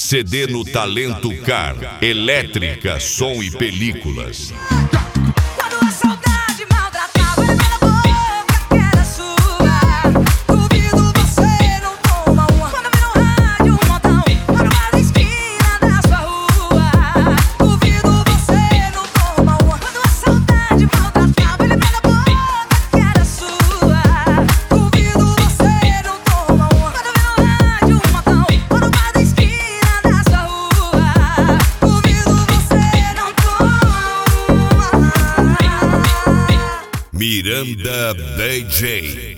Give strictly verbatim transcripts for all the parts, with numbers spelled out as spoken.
C D no Talento Car, elétrica, som e películas. Miranda D J.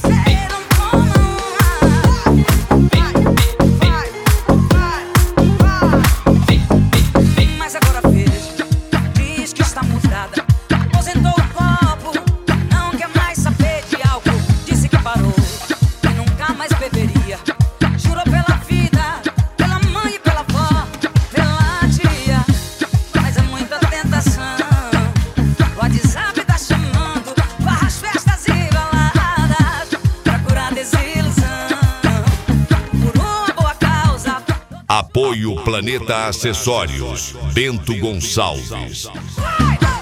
Mas agora veja, diz que está mudada. Aposentou o copo, não quer mais saber de álcool. Disse que parou e nunca mais beberia. Jurou pela vida, pela mãe e pela avó, pela tia. Mas é muita tentação. O WhatsApp tá chamando, barras, festas e baladas, pra curar desilusão, por uma boa causa. Apoio Planeta Acessórios, Bento Gonçalves. Vai!